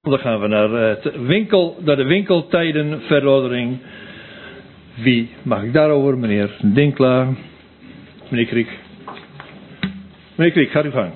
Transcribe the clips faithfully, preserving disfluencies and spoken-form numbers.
Dan gaan we naar, het winkel, naar de winkeltijdenverordening. Wie mag ik daarover? Meneer Dinklaar. Meneer Kriek. Meneer Kriek, gaat u gang.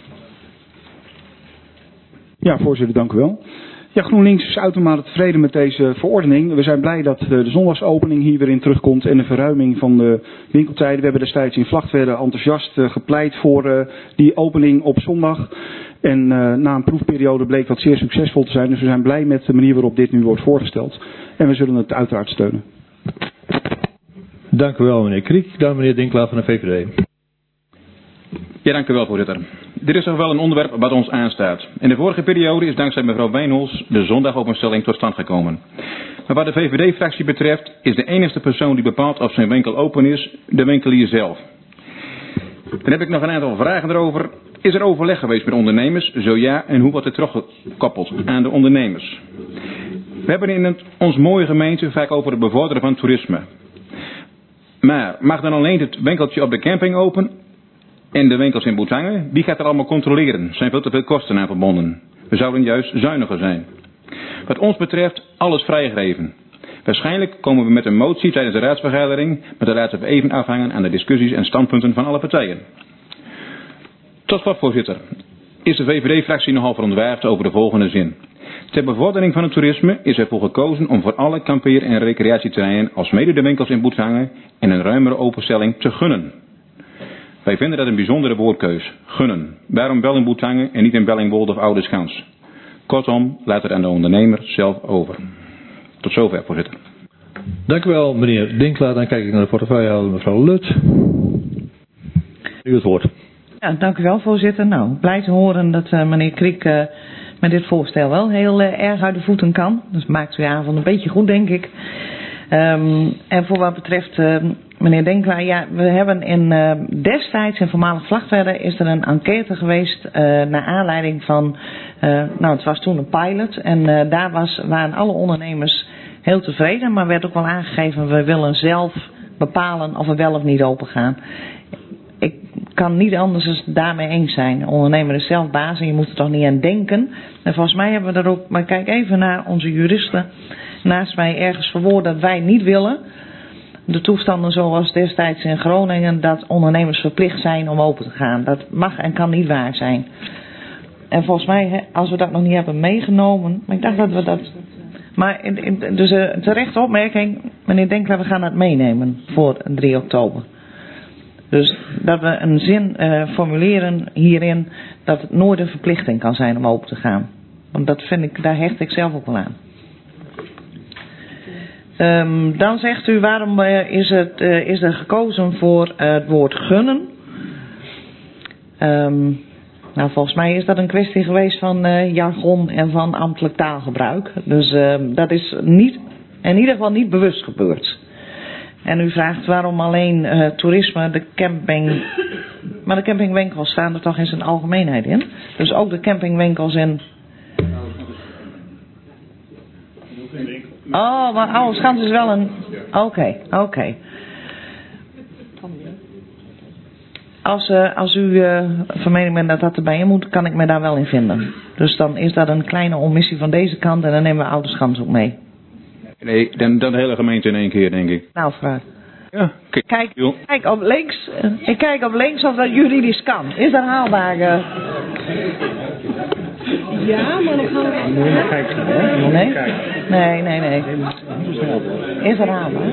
Ja, voorzitter, dank u wel. Ja, GroenLinks is uitermate tevreden met deze verordening. We zijn blij dat de zondagsopening hier weer in terugkomt en de verruiming van de winkeltijden. We hebben destijds in Vlagtwedde enthousiast gepleit voor uh, die opening op zondag. En uh, na een proefperiode bleek dat zeer succesvol te zijn. Dus we zijn blij met de manier waarop dit nu wordt voorgesteld. En we zullen het uiteraard steunen. Dank u wel, meneer Kriek. Dan meneer Dinklaar van de V V D. Ja, dank u wel, voorzitter. Dit is toch wel een onderwerp wat ons aanstaat. In de vorige periode is dankzij mevrouw Wijnhols de zondagopenstelling tot stand gekomen. Maar wat de V V D-fractie betreft is de enige persoon die bepaalt of zijn winkel open is, de winkelier zelf. Dan heb ik nog een aantal vragen erover. Is er overleg geweest met ondernemers? Zo ja, en hoe wordt het teruggekoppeld aan de ondernemers? We hebben in het, ons mooie gemeente vaak over het bevorderen van toerisme. Maar mag dan alleen het winkeltje op de camping open en de winkels in Boetangen? Wie gaat er allemaal controleren? Er zijn veel te veel kosten aan verbonden. We zouden juist zuiniger zijn. Wat ons betreft, alles vrijgegeven. Waarschijnlijk komen we met een motie tijdens de raadsvergadering, maar dat laten we even afhangen aan de discussies en standpunten van alle partijen. Tot slot, voorzitter, is de V V D-fractie nogal verontwaardigd over de volgende zin. Ter bevordering van het toerisme is ervoor gekozen om voor alle kampeer- en recreatieterreinen als mede de winkels in Boetangen en een ruimere openstelling te gunnen. Wij vinden dat een bijzondere woordkeus. Gunnen. Waarom wel in Boetangen en niet in Bellingwolde of Oudeschans? Kortom, laat het aan de ondernemer zelf over. Tot zover, voorzitter. Dank u wel, meneer Dinklaar. Dan kijk ik naar de portefeuillehouder, mevrouw Lut. U het woord. Ja, dank u wel, voorzitter. Nou, blij te horen dat uh, meneer Kriek uh, met dit voorstel wel heel uh, erg uit de voeten kan. Dus maakt uw avond een beetje goed, denk ik. Um, en voor wat betreft uh, meneer Dinklaar, ja, we hebben in uh, destijds in voormalig Vlagtwedde is er een enquête geweest uh, naar aanleiding van, uh, nou het was toen een pilot en uh, daar was, waren alle ondernemers heel tevreden, maar werd ook wel aangegeven we willen zelf bepalen of we wel of niet open gaan. Ik kan niet anders dan daarmee eens zijn. De ondernemer is zelf baas en je moet er toch niet aan denken. En volgens mij hebben we er ook, maar kijk even naar onze juristen naast mij ergens verwoord dat wij niet willen. De toestanden zoals destijds in Groningen dat ondernemers verplicht zijn om open te gaan. Dat mag en kan niet waar zijn. En volgens mij, als we dat nog niet hebben meegenomen, maar ik dacht dat we dat... Maar in, in, dus een terechte opmerking, meneer Dinklaar, we gaan dat meenemen voor drie oktober. Dus dat we een zin uh, formuleren hierin dat het nooit een verplichting kan zijn om open te gaan. Want dat vind ik, daar hecht ik zelf ook wel aan. Um, dan zegt u waarom uh, is, het, uh, is er gekozen voor uh, het woord gunnen. Um, nou, volgens mij is dat een kwestie geweest van uh, jargon en van ambtelijk taalgebruik. Dus uh, dat is niet, in ieder geval niet bewust gebeurd. En u vraagt waarom alleen uh, toerisme, de camping... Maar de campingwinkels staan er toch in zijn algemeenheid in? Dus ook de campingwinkels in... Oh, maar Oudeschans is wel een... Oké, okay, oké. Okay. Als, uh, als u uh, van mening bent dat dat erbij in moet, kan ik me daar wel in vinden. Dus dan is dat een kleine omissie van deze kant en dan nemen we Oudeschans ook mee. Nee, dan, dan de hele gemeente in één keer, denk ik. Nou, vooruit. Ja, kijk. Kijk, kijk op links. Uh, ik kijk op links of dat juridisch kan. Is dat haalbaar? Uh... Ja, maar dan gaan we... Moet je nog kijken, hè? Nee? Nee, nee, nee. Is dat haalbaar?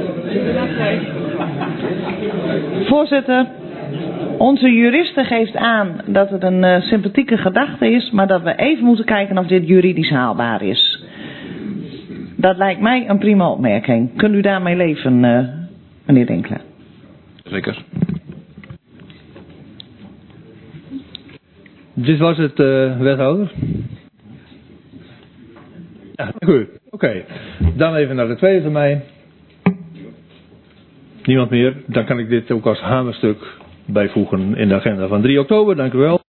Voorzitter, onze juriste geeft aan dat het een uh, sympathieke gedachte is, maar dat we even moeten kijken of dit juridisch haalbaar is. Dat lijkt mij een prima opmerking. Kunt u daarmee leven, uh, meneer Dinklaar? Zeker. Dit was het, uh, wethouder. Ja, dank u. Oké, okay. Dan even naar de tweede termijn. Niemand meer. Dan kan ik dit ook als hamerstuk bijvoegen in de agenda van drie oktober. Dank u wel.